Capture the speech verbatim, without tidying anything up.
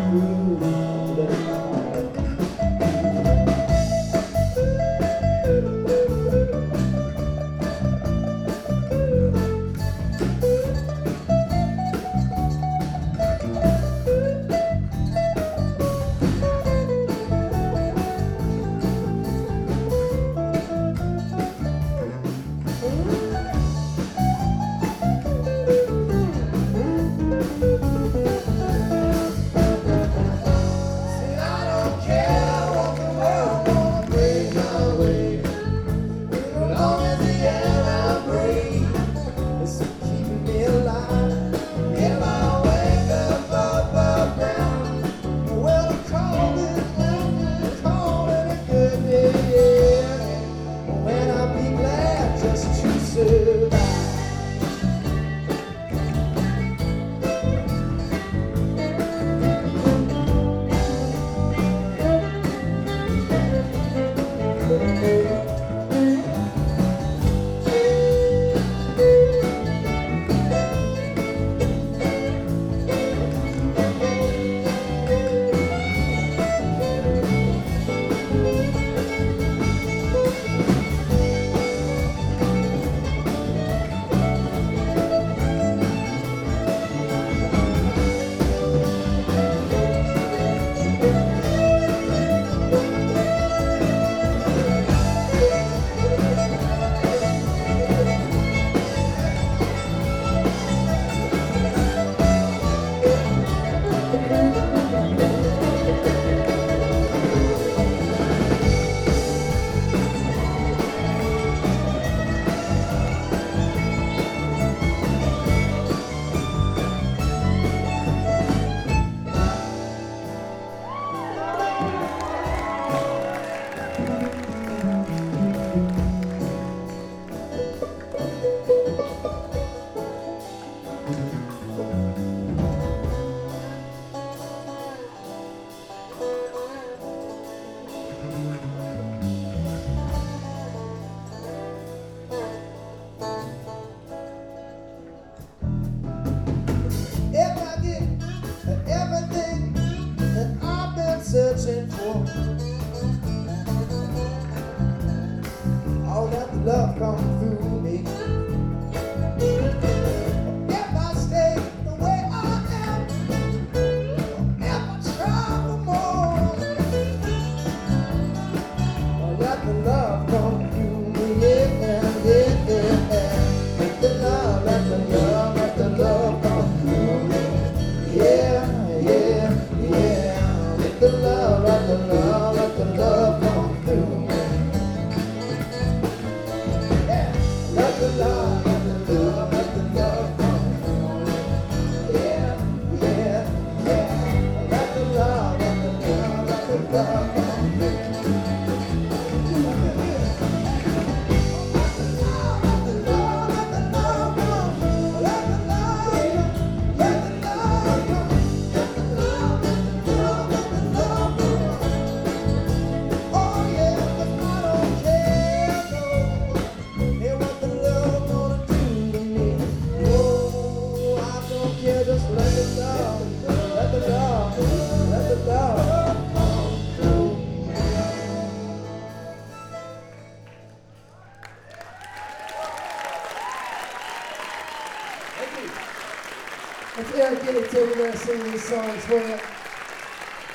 Searching for all that love come through me. If I stay the way I am, if I try for more, all that the love come through me. Yeah, yeah, yeah. Let the love, let the love, let the love come through me. Yeah, yeah, yeah. Let the love, let the love, let the love come through me. Yeah, let the love, let the love, let the love come through me. Yeah, yeah, yeah. Let the love, let the love, let the love come through me. Just let it go, let it go, let it go. Thank you. That's Eric Giddy, we're going to sing these songs for you.